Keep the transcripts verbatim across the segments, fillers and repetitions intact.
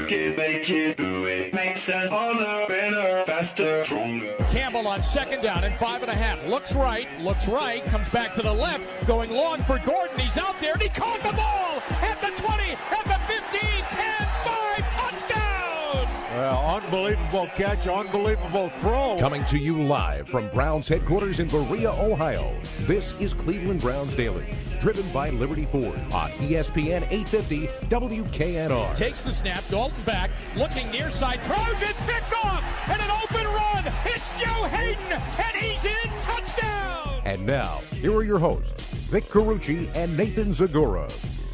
work it, make it, do it. Makes us harder, better, faster, stronger. Campbell on second down and five and a half. Looks right, looks right, comes back to the left, going long for Gordon. He's out there and he caught the ball at the twenty, at the fifteen, ten, five, touchdown! Well, unbelievable catch, unbelievable throw. Coming to you live from Browns headquarters in Berea, Ohio. This is Cleveland Browns Daily, driven by Liberty Ford on E S P N eight fifty W K N R. Takes the snap, Dalton back, looking near side, throws it, picked off, and an open run. It's Joe Hayden, and he's in, touchdown! And now, here are your hosts, Vic Carucci and Nathan Zagora.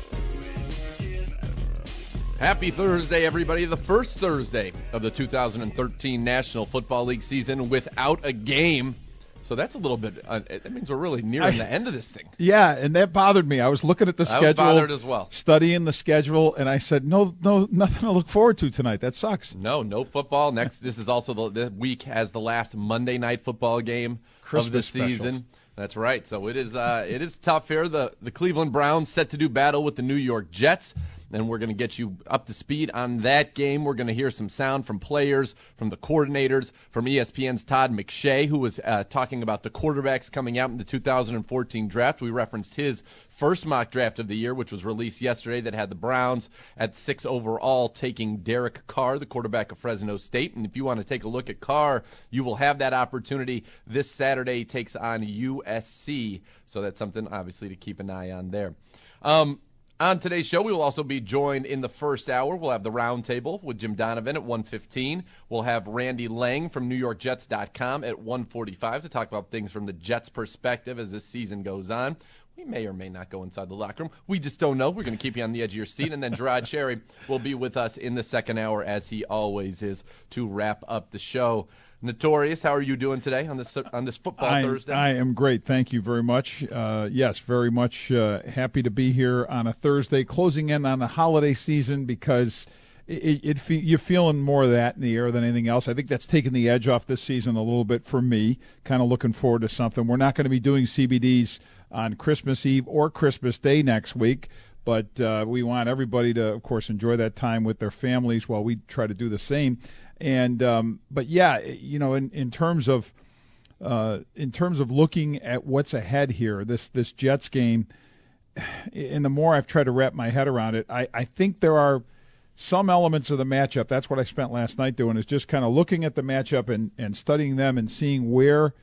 Happy Thursday, everybody. The first Thursday of the two thousand thirteen National Football League season without a game. So that's a little bit, uh, that means we're really nearing I, the end of this thing. Yeah, and that bothered me. I was looking at the I schedule. I was bothered as well. Studying the schedule, and I said, no, no, nothing to look forward to tonight. That sucks. No, no football. Next, this is also the, the week has the last Monday night football game Christmas of the season. Specials. That's right. So it is uh, it is tough here. The the Cleveland Browns set to do battle with the New York Jets. And we're going to get you up to speed on that game. We're going to hear some sound from players, from the coordinators, from E S P N's Todd McShay, who was uh, talking about the quarterbacks coming out in the two thousand fourteen draft. We referenced his first mock draft of the year, which was released yesterday, that had the Browns at six overall taking Derek Carr, the quarterback of Fresno State. And if you want to take a look at Carr, you will have that opportunity this Saturday. He takes on U S C. So that's something, obviously, to keep an eye on there. Um, On today's show, we will also be joined in the first hour. We'll have the roundtable with Jim Donovan at one fifteen. We'll have Randy Lang from New York Jets dot com at one forty-five to talk about things from the Jets' perspective as this season goes on. We may or may not go inside the locker room. We just don't know. We're going to keep you on the edge of your seat. And then Gerard Cherry will be with us in the second hour, as he always is, to wrap up the show. Notorious, how are you doing today on this on this football I, Thursday? I am great. Thank you very much. Uh, yes, very much uh, happy to be here on a Thursday, closing in on the holiday season, because it, it, it, you're feeling more of that in the air than anything else. I think that's taken the edge off this season a little bit for me, kind of looking forward to something. We're not going to be doing C B Ds on Christmas Eve or Christmas Day next week, but uh, we want everybody to, of course, enjoy that time with their families while we try to do the same. And um, but yeah, you know, in, in terms of uh, in terms of looking at what's ahead here, this this Jets game, and the more I've tried to wrap my head around it, I, I think there are some elements of the matchup. That's what I spent last night doing, is just kind of looking at the matchup and, and studying them and seeing where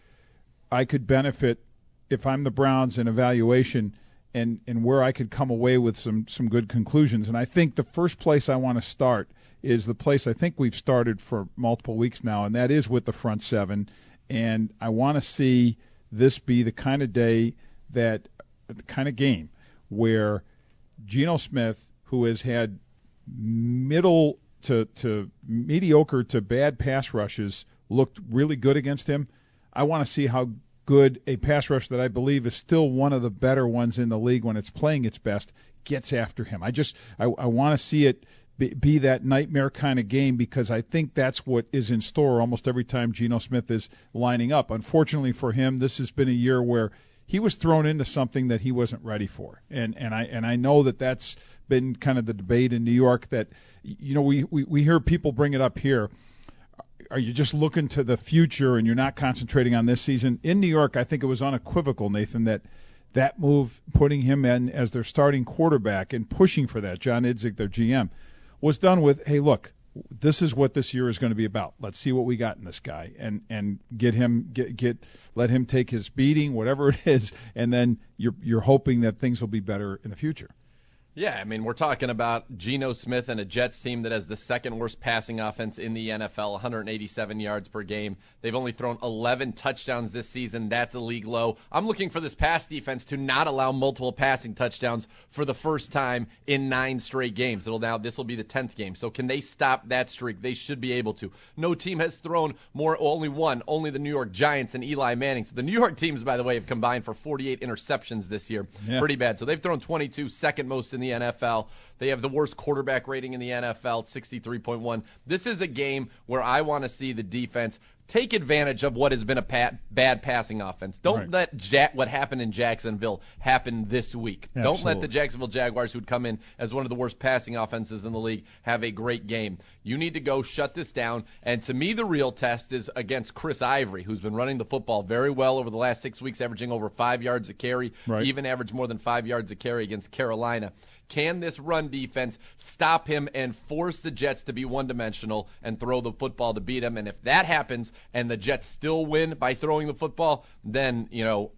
I could benefit if I'm the Browns in evaluation, and, and where I could come away with some, some good conclusions. And I think the first place I want to start is the place I think we've started for multiple weeks now, and that is with the front seven. And I want to see this be the kind of day that, the kind of game where Geno Smith, who has had middle to, to mediocre to bad pass rushes, looked really good against him. I want to see how good a pass rush that I believe is still one of the better ones in the league when it's playing its best gets after him. I just I, I want to see it be, be that nightmare kind of game, because I think that's what is in store almost every time Geno Smith is lining up. Unfortunately for him, this has been a year where he was thrown into something that he wasn't ready for, and and I and I know that that's been kind of the debate in New York. That, you know, we we, we hear people bring it up here. Are you just looking to the future and you're not concentrating on this season? In New York, I think it was unequivocal, Nathan, that that move, putting him in as their starting quarterback and pushing for that, John Idzik, their G M, was done with, hey, look, this is what this year is going to be about. Let's see what we got in this guy, and and get him get get let him take his beating, whatever it is, and then you're you're hoping that things will be better in the future. Yeah, I mean, we're talking about Geno Smith and a Jets team that has the second worst passing offense in the N F L, one hundred eighty-seven yards per game. They've only thrown eleven touchdowns this season. That's a league low. I'm looking for this pass defense to not allow multiple passing touchdowns for the first time in nine straight games. It'll now this will be the tenth game. So can they stop that streak? They should be able to. No team has thrown more, only one, only the New York Giants and Eli Manning. So the New York teams, by the way, have combined for forty-eight interceptions this year. Yeah. Pretty bad. So they've thrown twenty-two, second most in the N F L. They have the worst quarterback rating in the N F L, sixty-three point one. This is a game where I want to see the defense take advantage of what has been a pat, bad passing offense. Don't Right. let Jack, what happened in Jacksonville happen this week. Don't let Absolutely. the Jacksonville Jaguars, who'd come in as one of the worst passing offenses in the league, have a great game. You need to go shut this down. And to me, the real test is against Chris Ivory, who's been running the football very well over the last six weeks, averaging over five yards a carry, Right. even averaged more than five yards a carry against Carolina. Can this run defense stop him and force the Jets to be one-dimensional and throw the football to beat him? And if that happens and the Jets still win by throwing the football, then, you know,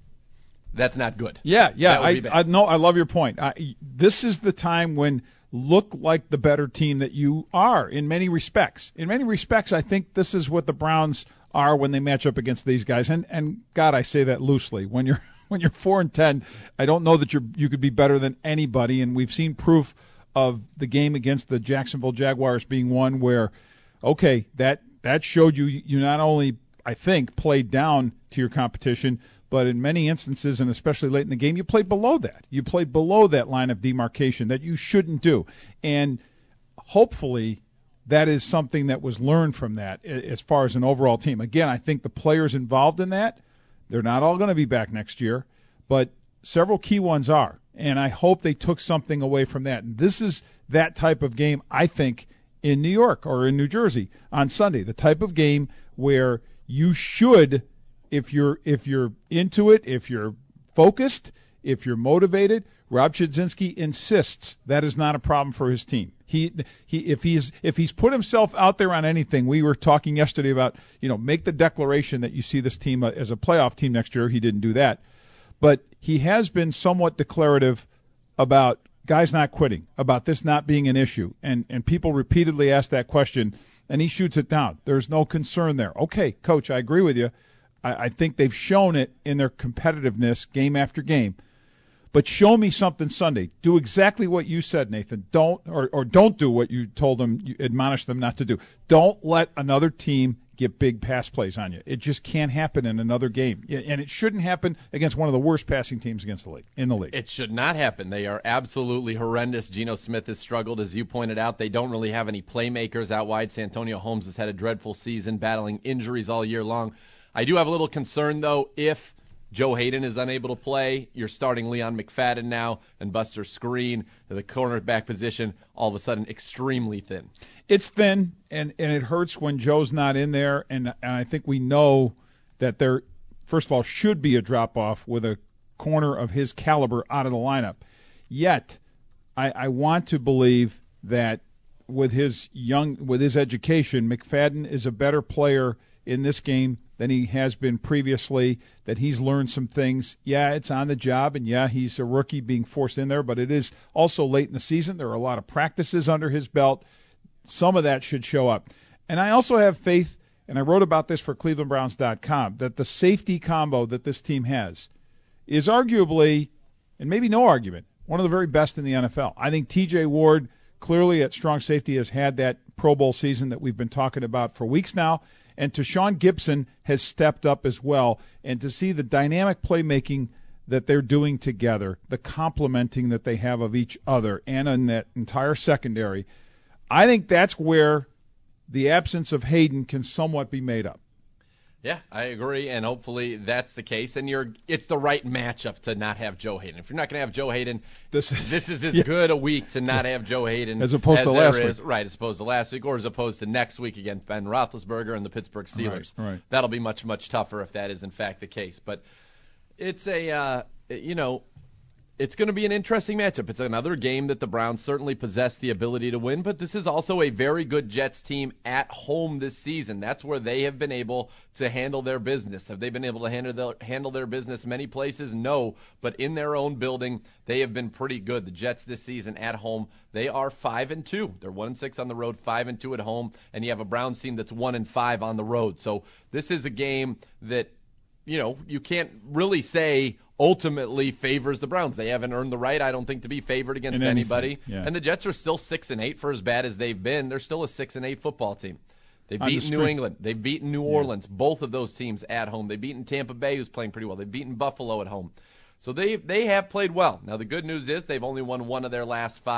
that's not good. Yeah, yeah. That would I, be bad. I no, I love your point. I, this is the time when look like the better team that you are in many respects. In many respects, I think this is what the Browns are when they match up against these guys. And and God, I say that loosely. When you're when you're four and ten, I don't know that you you could be better than anybody. And we've seen proof of the game against the Jacksonville Jaguars being one where, okay, that that showed you you not only I think played down to your competition, but in many instances, and especially late in the game, you played below that. You played below that line of demarcation that you shouldn't do. And hopefully that is something that was learned from that as far as an overall team. Again, I think the players involved in that, they're not all going to be back next year, but several key ones are. And I hope they took something away from that. And this is that type of game, I think, in New York or in New Jersey on Sunday, the type of game where you should – If you're if you're into it, if you're focused, if you're motivated, Rob Chudzinski insists that is not a problem for his team. He he if he's if he's put himself out there on anything, we were talking yesterday about, you know, make the declaration that you see this team as a playoff team next year. He didn't do that. But he has been somewhat declarative about guys not quitting, about this not being an issue. And and people repeatedly ask that question, and he shoots it down. There's no concern there. Okay, coach, I agree with you. I think they've shown it in their competitiveness game after game. But show me something Sunday. Do exactly what you said, Nathan. Don't or, or don't do what you told them, you admonished them not to do. Don't let another team get big pass plays on you. It just can't happen in another game. And it shouldn't happen against one of the worst passing teams against the league in the league. It should not happen. They are absolutely horrendous. Geno Smith has struggled, as you pointed out. They don't really have any playmakers out wide. Santonio Holmes has had a dreadful season, battling injuries all year long. I do have a little concern, though, if Joe Hayden is unable to play. You're starting Leon McFadden now and Buster Screen. The cornerback position, all of a sudden, extremely thin. It's thin, and, and it hurts when Joe's not in there, and, and I think we know that there, first of all, should be a drop-off with a corner of his caliber out of the lineup. Yet, I, I want to believe that with his young, with his education, McFadden is a better player in this game than he has been previously, that he's learned some things. Yeah, it's on the job, and yeah, he's a rookie being forced in there, but it is also late in the season. There are a lot of practices under his belt. Some of that should show up. And I also have faith, and I wrote about this for Cleveland Browns dot com, that the safety combo that this team has is arguably, and maybe no argument, one of the very best in the N F L. I think T J Ward clearly at strong safety has had that Pro Bowl season that we've been talking about for weeks now. And Tashaun Gibson has stepped up as well. And to see the dynamic playmaking that they're doing together, the complementing that they have of each other, and in that entire secondary, I think that's where the absence of Hayden can somewhat be made up. Yeah, I agree, and hopefully that's the case. And you're, it's the right matchup to not have Joe Hayden. If you're not going to have Joe Hayden, this is, this is as yeah. good a week to not have Joe Hayden as opposed as to last is, week. Right, as opposed to last week, or as opposed to next week against Ben Roethlisberger and the Pittsburgh Steelers. Right, right. That'll be much, much tougher if that is in fact the case. But it's a, uh, you know, it's going to be an interesting matchup. It's another game that the Browns certainly possess the ability to win, but this is also a very good Jets team at home this season. That's where they have been able to handle their business. Have they been able to handle their, handle their business many places? No, but in their own building, they have been pretty good. The Jets this season at home, they are five and two. They're one and six on the road, five and two at home, and you have a Browns team that's one and five on the road. So this is a game that, you know, you can't really say ultimately favors the Browns. They haven't earned the right, I don't think, to be favored against In anybody. yeah. And the Jets are still six and eight for as bad as they've been. They're still a six and eight football team. They've On the beaten New string. England. They've beaten New Orleans. Both of those teams at home. They've beaten Tampa Bay, who's playing pretty well. They've beaten Buffalo at home. So they they have played well. Now the good news is they've only won one of their last five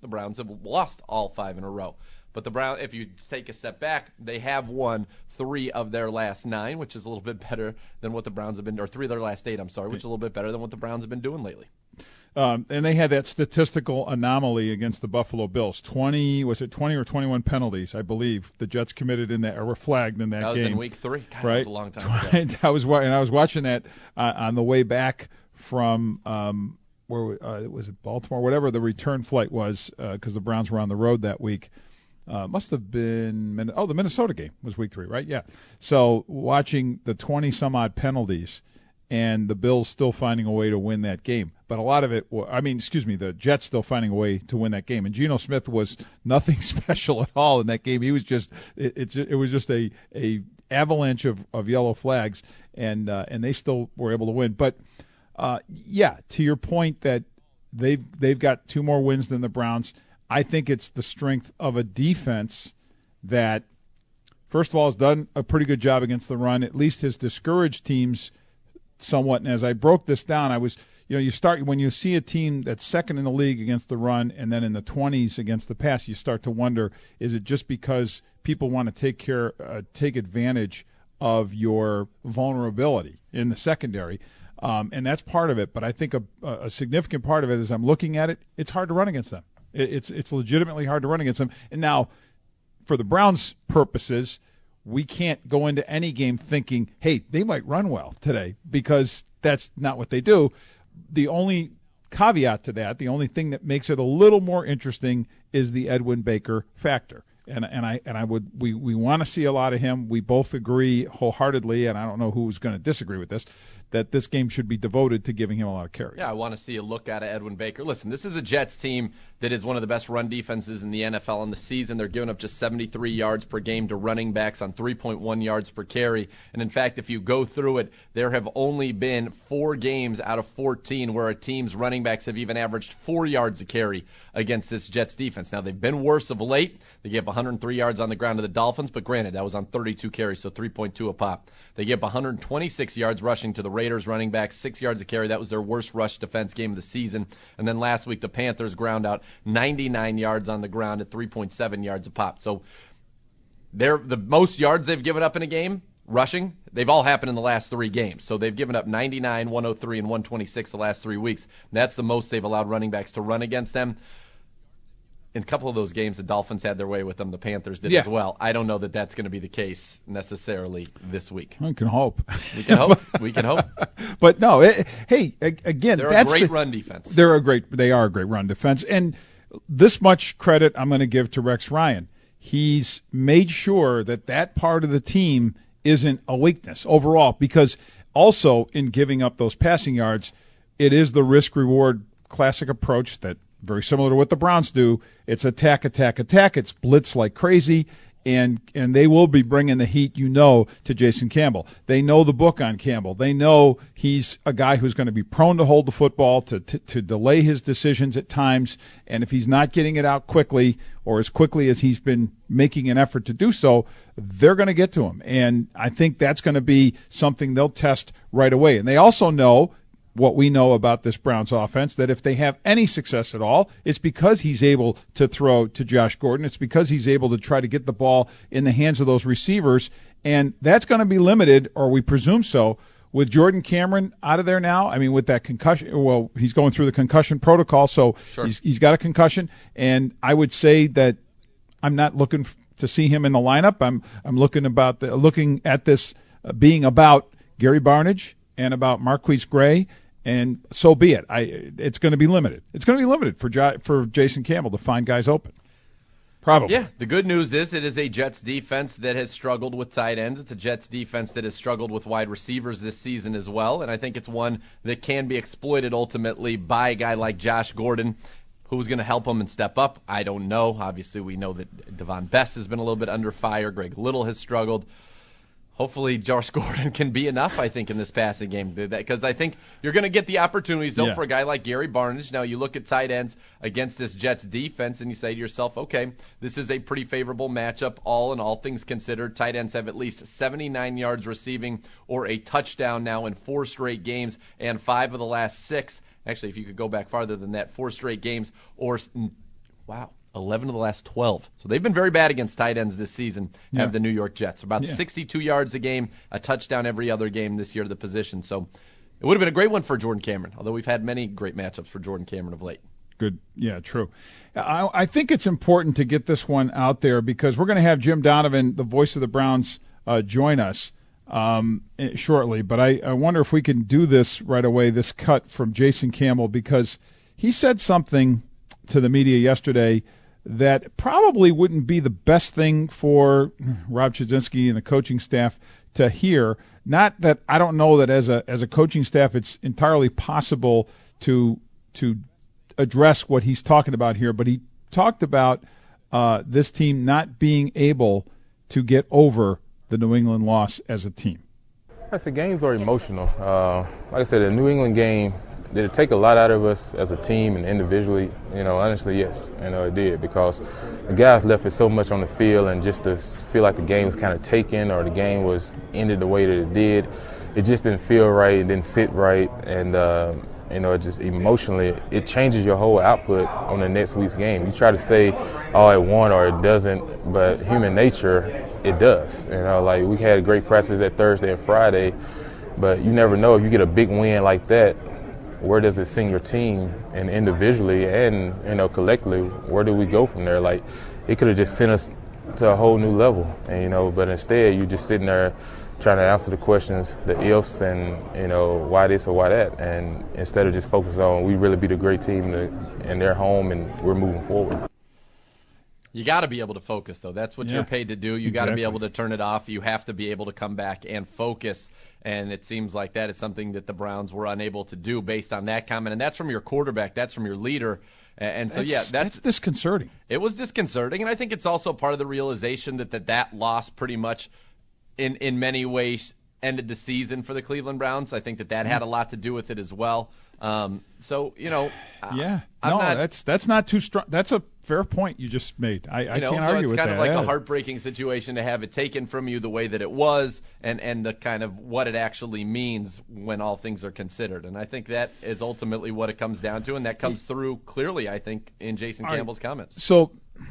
The Browns have lost all five in a row. But the Browns, if you take a step back, they have won three of their last nine, which is a little bit better than what the Browns have been, or three of their last eight, I'm sorry, which is a little bit better than what the Browns have been doing lately. Um, and they had that statistical anomaly against the Buffalo Bills. twenty, was it twenty or twenty-one penalties, I believe, the Jets committed in that, or were flagged in that, that game. That was in week three. God, right? That was a long time ago. I was, and I was watching that uh, on the way back from, um, where uh, was it, Baltimore, whatever the return flight was, because uh, the Browns were on the road that week. Uh, must have been, oh, the Minnesota game was week three, right? Yeah. So watching the twenty-some-odd penalties and the Bills still finding a way to win that game. But a lot of it, I mean, excuse me, the Jets still finding a way to win that game. And Geno Smith was nothing special at all in that game. He was just, it, it's, it was just a, a avalanche of, of yellow flags, and uh, and they still were able to win. But uh, yeah, to your point that they've they've got two more wins than the Browns. I think it's the strength of a defense that, first of all, has done a pretty good job against the run. At least has discouraged teams somewhat. And as I broke this down, I was, you know, you start when you see a team that's second in the league against the run and then in the twenties against the pass, you start to wonder, is it just because people want to take care, uh, take advantage of your vulnerability in the secondary? Um, and that's part of it. But I think a, a significant part of it, as I'm looking at it, it's hard to run against them. It's it's legitimately hard to run against them. And now, for the Browns' purposes, we can't go into any game thinking, hey, they might run well today, because that's not what they do. The only caveat to that, the only thing that makes it a little more interesting, is the Edwin Baker factor. And and I and I would we, we want to see a lot of him. We both agree wholeheartedly, and I don't know who's going to disagree with this, that this game should be devoted to giving him a lot of carries. Yeah, I want to see a look at Edwin Baker. Listen, this is a Jets team that is one of the best run defenses in the N F L in the season. They're giving up just seventy-three yards per game to running backs on three point one yards per carry. And in fact, if you go through it, there have only been four games out of fourteen where a team's running backs have even averaged four yards a carry against this Jets defense. Now, they've been worse of late. They gave one hundred three yards on the ground to the Dolphins, but granted, that was on thirty-two carries, so three point two a pop. They gave one hundred twenty-six yards rushing to the Raiders running backs, six yards a carry. That was their worst rush defense game of the season. And then last week, the Panthers ground out ninety-nine yards on the ground at three point seven yards a pop. So they're the most yards they've given up in a game rushing, they've all happened in the last three games. So they've given up ninety-nine, one oh three, and one twenty-six the last three weeks. That's the most they've allowed running backs to run against them. In a couple of those games, the Dolphins had their way with them. The Panthers did yeah. as well. I don't know that that's going to be the case necessarily this week. We can hope. We can hope. We can hope. But no, it, hey, again, they're that's a great the, run defense. They're a great. They are a great run defense, and this much credit I'm going to give to Rex Ryan. He's made sure that that part of the team isn't a weakness overall, because also in giving up those passing yards, it is the risk-reward classic approach that very similar to what the Browns do. It's attack, attack, attack. It's blitz like crazy, and and they will be bringing the heat, you know, to Jason Campbell. They know the book on Campbell. They know he's a guy who's going to be prone to hold the football, to, to, to delay his decisions at times, and if he's not getting it out quickly or as quickly as he's been making an effort to do so, they're going to get to him. And I think that's going to be something they'll test right away. And they also know what we know about this Browns offense, that if they have any success at all, it's because he's able to throw to Josh Gordon. It's because he's able to try to get the ball in the hands of those receivers, and that's going to be limited, or we presume so, with Jordan Cameron out of there now. I mean, with that concussion, well, he's going through the concussion protocol, so sure. he's, he's got a concussion, and I would say that I'm not looking to see him in the lineup. I'm I'm looking about the, looking at this uh, being about Gary Barnidge and about Marquise Gray. And so be it. I, it's going to be limited. It's going to be limited for J- for Jason Campbell to find guys open. Probably. Yeah, the good news is it is a Jets defense that has struggled with tight ends. It's a Jets defense that has struggled with wide receivers this season as well. And I think it's one that can be exploited ultimately by a guy like Josh Gordon. Who's going to help him and step up? I don't know. Obviously, we know that Devon Best has been a little bit under fire. Greg Little has struggled. Hopefully, Josh Gordon can be enough, I think, in this passing game. Because I think you're going to get the opportunities, though, yeah. for a guy like Gary Barnidge. Now, you look at tight ends against this Jets defense, and you say to yourself, okay, this is a pretty favorable matchup, all in all things considered. Tight ends have at least seventy-nine yards receiving or a touchdown now in four straight games, and five of the last six. Actually, if you could go back farther than that, four straight games or Wow. eleven of the last twelve. So they've been very bad against tight ends this season, yeah. have the New York Jets. About yeah. sixty-two yards a game, a touchdown every other game this year to the position. So it would have been a great one for Jordan Cameron, although we've had many great matchups for Jordan Cameron of late. Good. Yeah, true. I, I think it's important to get this one out there because we're going to have Jim Donovan, the voice of the Browns, uh, join us um, shortly. But I, I wonder if we can do this right away, this cut from Jason Campbell, because he said something to the media yesterday that probably wouldn't be the best thing for Rob Chudzinski and the coaching staff to hear. Not that I don't know that as a as a coaching staff it's entirely possible to to address what he's talking about here, but he talked about uh, this team not being able to get over the New England loss as a team. I said games are emotional. Uh, like I said, the New England game, did it take a lot out of us as a team and individually? You know, honestly, yes. You know, it did because the guys left it so much on the field, and just to feel like the game was kind of taken or the game was ended the way that it did, it just didn't feel right. It didn't sit right, and uh, you know, it just emotionally, it changes your whole output on the next week's game. You try to say, oh, it won or it doesn't, but human nature, it does. You know, like we had great practices at Thursday and Friday, but you never know if you get a big win like that, where does it send your team and individually and, you know, collectively, where do we go from there? Like, it could have just sent us to a whole new level, and, you know, but instead you're just sitting there trying to answer the questions, the ifs, and, you know, why this or why that, and instead of just focusing on we really beat a great team in their home and we're moving forward. You got to be able to focus, though. That's what yeah. you're paid to do. You got to exactly. be able to turn it off. You have to be able to come back and focus, and it seems like that is something that the Browns were unable to do based on that comment, and that's from your quarterback. That's from your leader. And so, that's, yeah, that's, that's disconcerting. It was disconcerting, and I think it's also part of the realization that that, that loss pretty much in, in many ways ended the season for the Cleveland Browns. I think that that had a lot to do with it as well. Um, so, you know, yeah, I'm no, not, that's that's not too strong. That's a fair point you just made. I, I you know, can't so argue it's with kind that. of like yeah. a heartbreaking situation to have it taken from you the way that it was, and and the kind of what it actually means when all things are considered. And I think that is ultimately what it comes down to, and that comes through clearly, I think, in Jason all Campbell's right. comments. So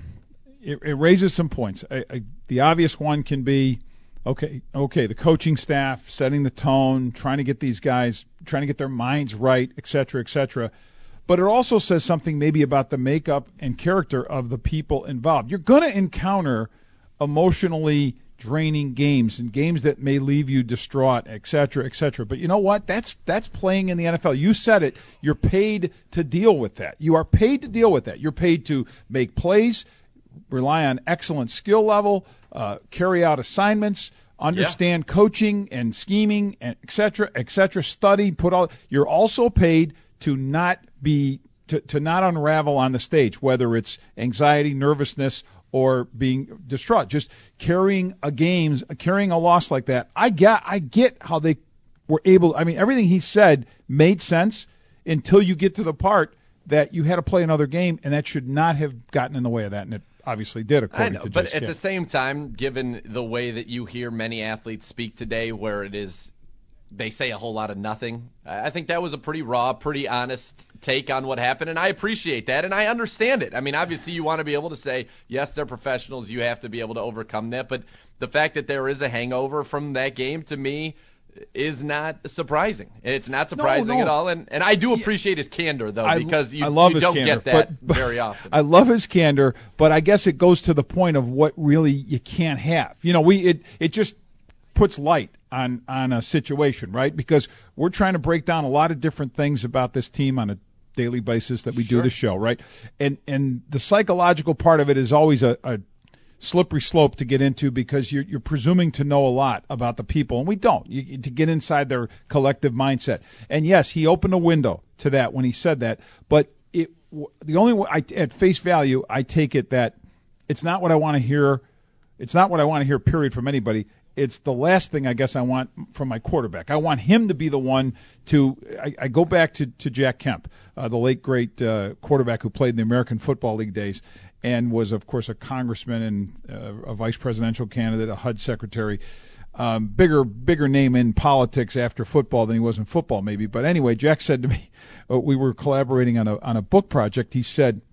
it, it raises some points. I, I, the obvious one can be. Okay, okay, the coaching staff setting the tone, trying to get these guys, trying to get their minds right, et cetera, et cetera. But it also says something maybe about the makeup and character of the people involved. You're going to encounter emotionally draining games and games that may leave you distraught, et cetera, et cetera. But you know what? That's that's playing in the N F L. You said it. You're paid to deal with that. You are paid to deal with that. You're paid to make plays, rely on excellent skill level, uh, carry out assignments, understand yeah. coaching and scheming, and et cetera, et cetera, study, put all. You're also paid to not be to, to not unravel on the stage, whether it's anxiety, nervousness, or being distraught. Just carrying a game, carrying a loss like that. I get, I get how they were able. I mean, everything he said made sense until you get to the part that you had to play another game, and that should not have gotten in the way of that, and it obviously did, according I know, to but Jason at Campbell. the same time, given the way that you hear many athletes speak today, where it is they say a whole lot of nothing, I think that was a pretty raw, pretty honest take on what happened, and I appreciate that, and I understand it. I mean, obviously you want to be able to say, yes, they're professionals, you have to be able to overcome that, but the fact that there is a hangover from that game, to me, is not surprising. It's not surprising no, no. at all, and and I do appreciate his candor, though, I, because you, I love you his don't candor, get that but, but very often. I love his candor, but I guess it goes to the point of what really you can't have. You know, we it it just puts light on on a situation, right? Because we're trying to break down a lot of different things about this team on a daily basis that we Sure. do the show, right? And and the psychological part of it is always a, a slippery slope to get into because you're, you're presuming to know a lot about the people, and we don't. You, to get inside their collective mindset. And yes, he opened a window to that when he said that, but it the only way I, at face value, I take it that it's not what I want to hear. It's not what I want to hear, period, from anybody. It's the last thing I guess I want from my quarterback. I want him to be the one to. I, I go back to, to Jack Kemp, uh, the late great uh, quarterback who played in the American Football League days, and was, of course, a congressman and uh, a vice presidential candidate, a H U D secretary. Um, bigger, bigger name in politics after football than he was in football, maybe. But anyway, Jack said to me, uh, we were collaborating on a on a book project. He said,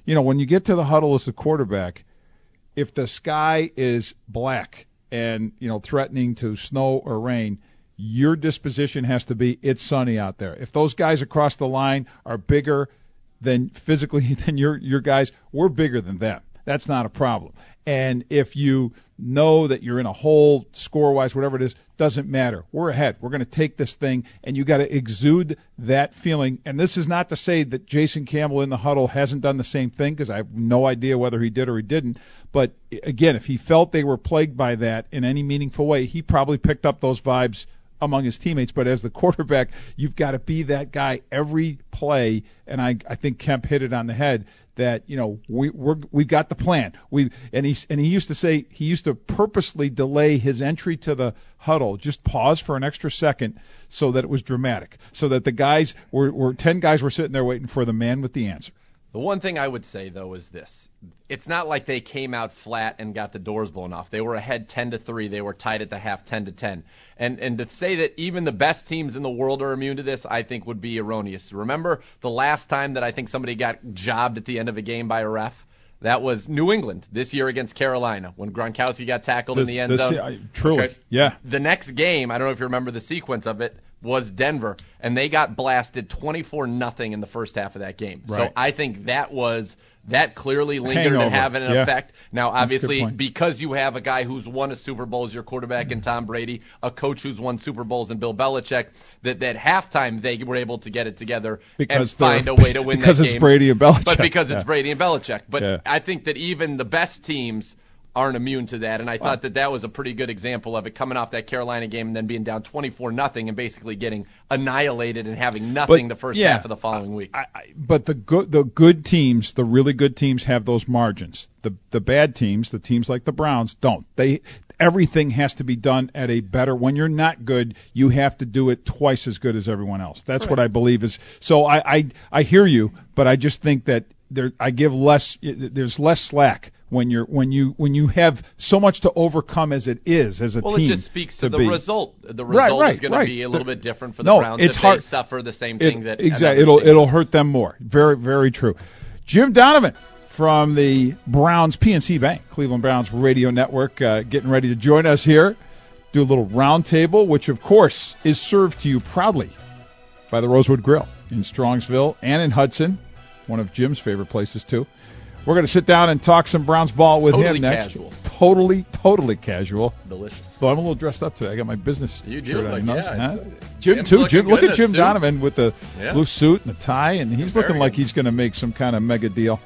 you know, when you get to the huddle as the quarterback, if the sky is black and, you know, threatening to snow or rain, your disposition has to be it's sunny out there. If those guys across the line are bigger than physically than your your guys, we're bigger than them. That's not a problem. And if you know that you're in a hole, score-wise, whatever it is, doesn't matter. We're ahead. We're going to take this thing, and you got to exude that feeling. And this is not to say that Jason Campbell in the huddle hasn't done the same thing, because I have no idea whether he did or he didn't. But, again, if he felt they were plagued by that in any meaningful way, he probably picked up those vibes among his teammates. But as the quarterback, you've got to be that guy every play, and I, I think Kemp hit it on the head, that, you know, we we're, we've got the plan. We and he and he used to say he used to purposely delay his entry to the huddle, just pause for an extra second so that it was dramatic, so that the guys were, were ten guys were sitting there waiting for the man with the answer. The one thing I would say, though, is this. It's not like they came out flat and got the doors blown off. They were ahead ten to three. They were tied at the half ten to ten. And and to say that even the best teams in the world are immune to this, I think would be erroneous. Remember the last time that I think somebody got jobbed at the end of a game by a ref? That was New England this year against Carolina when Gronkowski got tackled This, in the end this, zone. uh, truly, Okay. yeah. The next game, I don't know if you remember the sequence of it, was Denver, and they got blasted twenty-four nothing in the first half of that game. Right. So I think that was that clearly lingered Hangover. and having an Yeah. effect. Now, That's a good obviously, point. because you have a guy who's won a Super Bowl as your quarterback in Tom Brady, a coach who's won Super Bowls in Bill Belichick, that that halftime they were able to get it together Because and find they're- a way to win because that it's game. Brady and Belichick. But because it's Yeah. Brady and Belichick. But Yeah. I think that even the best teams aren't immune to that, and I thought that that was a pretty good example of it, coming off that Carolina game and then being down twenty-four nothing and basically getting annihilated and having nothing But, the first yeah, half of the following week. I, I, but the good the good teams, the really good teams, have those margins. The the bad teams, the teams like the Browns, don't. They everything has to be done at a better. When you're not good, you have to do it twice as good as everyone else. That's what I believe is. So I I, I hear you, but I just think that there I give less. There's less slack when you're when you when you have so much to overcome as it is as a well, team. it just speaks to, to the be. result. The Right, result right, is going to right. be a little The- bit different for the no, Browns it's if hard. they suffer the same It- thing that exactly another it'll team it'll does. hurt them more. Very very true. Jim Donovan from the Browns P N C Bank Cleveland Browns Radio Network, uh, getting ready to join us here. Do a little roundtable, which of course is served to you proudly by the Rosewood Grill in Strongsville and in Hudson, one of Jim's favorite places too. We're going to sit down and talk some Browns ball with Totally him next. casual. Totally, totally casual. Delicious. So I'm a little dressed up today. I got my business You do shirt look- on. you know? yeah, Huh? it's- Jim Jim's too. looking Jim, look good at in Jim a suit. Donovan with the Yeah. blue suit and the tie, and he's Very looking like good. he's going to make some kind of mega deal.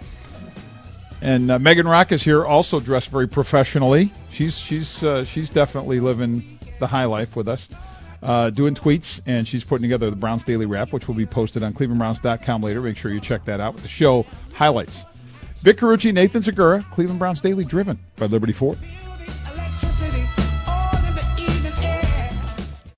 And uh, Megan Rock is here, also dressed very professionally. She's she's uh, she's definitely living the high life with us, uh, doing tweets, and she's putting together the Browns Daily Wrap, which will be posted on cleveland browns dot com later. Make sure you check that out with the show highlights. Vic Carucci, Nathan Segura, Cleveland Browns Daily, driven by Liberty Ford.